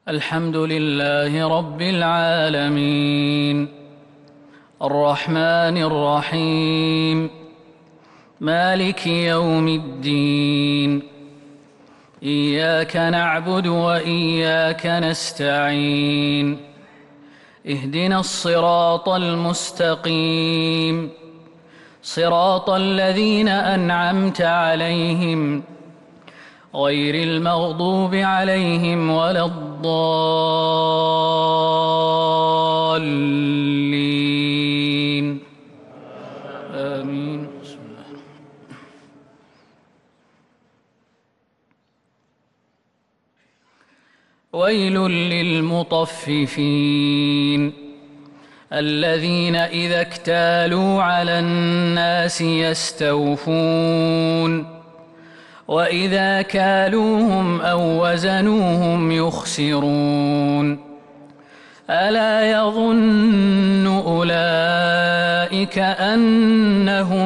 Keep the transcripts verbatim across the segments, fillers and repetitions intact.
الحمد لله رب العالمين الرحمن الرحيم مالك يوم الدين إياك نعبد وإياك نستعين اهدنا الصراط المستقيم صراط الذين أنعمت عليهم غير المغضوب عليهم ولا الضالين آمين. ويل للمطففين الذين إذا اكتالوا على الناس يستوفون وإذا كالوهم أو وزنوهم يخسرون ألا يظن أولئك أنهم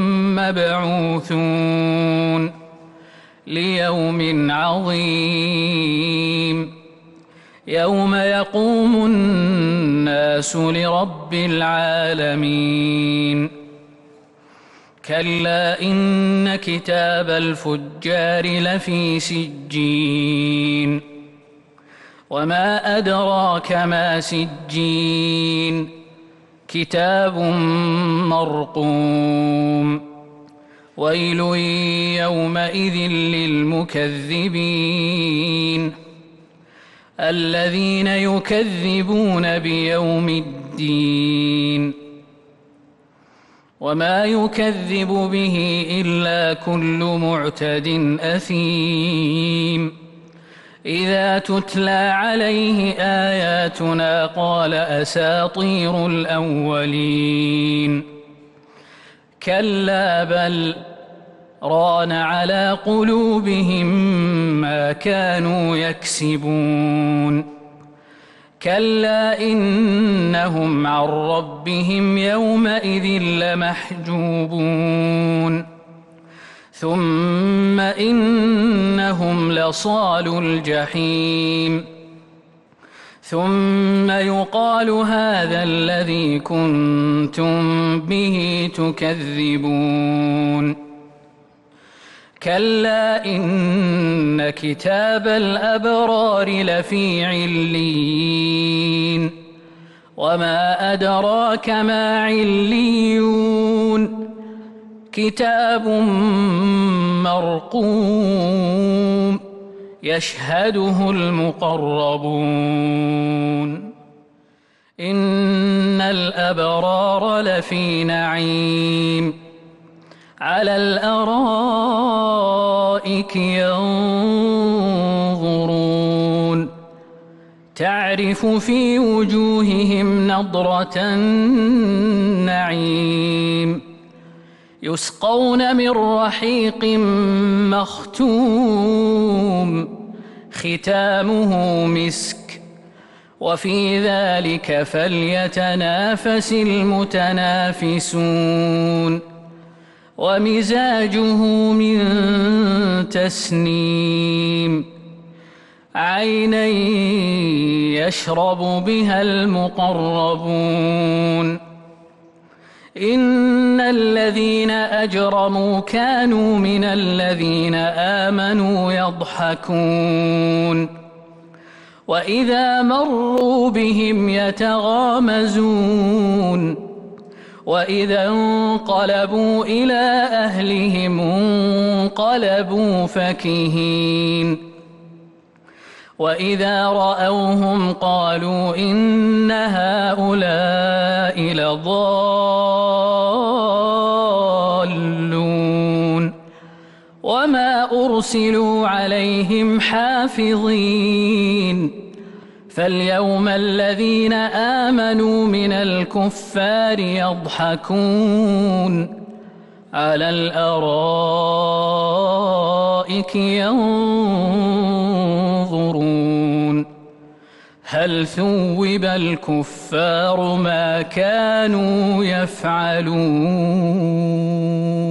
مبعوثون ليوم عظيم يوم يقوم الناس لرب العالمين كلا إن كتاب الفجار لفي سجين وما أدراك ما سجين كتاب مرقوم ويل يومئذ للمكذبين الذين يكذبون بيوم الدين وما يكذب به إلا كل معتد أثيم إذا تتلى عليه آياتنا قال أساطير الأولين كلا بل ران على قلوبهم ما كانوا يكسبون كلا إنهم عن ربهم يومئذ لمحجوبون ثم إنهم لصالو الجحيم ثم يقال هذا الذي كنتم به تكذبون كلا إن كتاب الأبرار لفي عليين وما أدراك ما عليون كتاب مرقوم يشهده المقربون إن الأبرار لفي نعيم على الأرائك ينظرون تعرف في وجوههم نضرة النعيم يسقون من رحيق مختوم ختامه مسك وفي ذلك فليتنافس المتنافسون ومزاجه من تسنيم عينا يشرب بها المقربون إن الذين أجرموا كانوا من الذين آمنوا يضحكون وإذا مروا بهم يتغامزون وإذا انقلبوا إلى أهلهم انقلبوا فكهين وإذا رأوهم قالوا إن هؤلاء لضالون وما أرسلوا عليهم حافظين فاليوم الذين آمنوا من الكفار يضحكون على الأرائك ينظرون هل ثوب الكفار ما كانوا يفعلون.